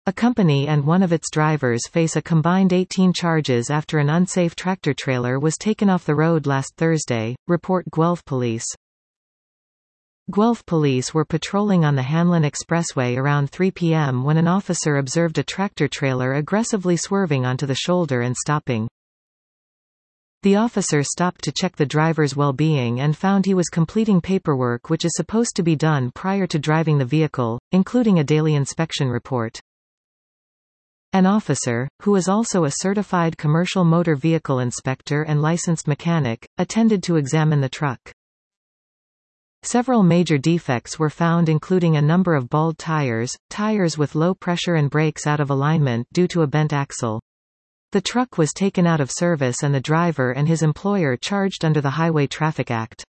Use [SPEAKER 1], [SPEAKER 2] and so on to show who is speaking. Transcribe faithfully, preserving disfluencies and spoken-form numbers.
[SPEAKER 1] A company and one of its drivers face a combined eighteen charges after an unsafe tractor-trailer was taken off the road last Thursday, report Guelph Police. Guelph Police were patrolling on the Hanlon Expressway around three p m when an officer observed a tractor-trailer aggressively swerving onto the shoulder and stopping. The officer stopped to check the driver's well-being and found he was completing paperwork which is supposed to be done prior to driving the vehicle, including a daily inspection report. An officer, who is also a certified commercial motor vehicle inspector and licensed mechanic, attended to examine the truck. Several major defects were found, including a number of bald tires, tires with low pressure and brakes out of alignment due to a bent axle. The truck was taken out of service and the driver and his employer charged under the Highway Traffic Act.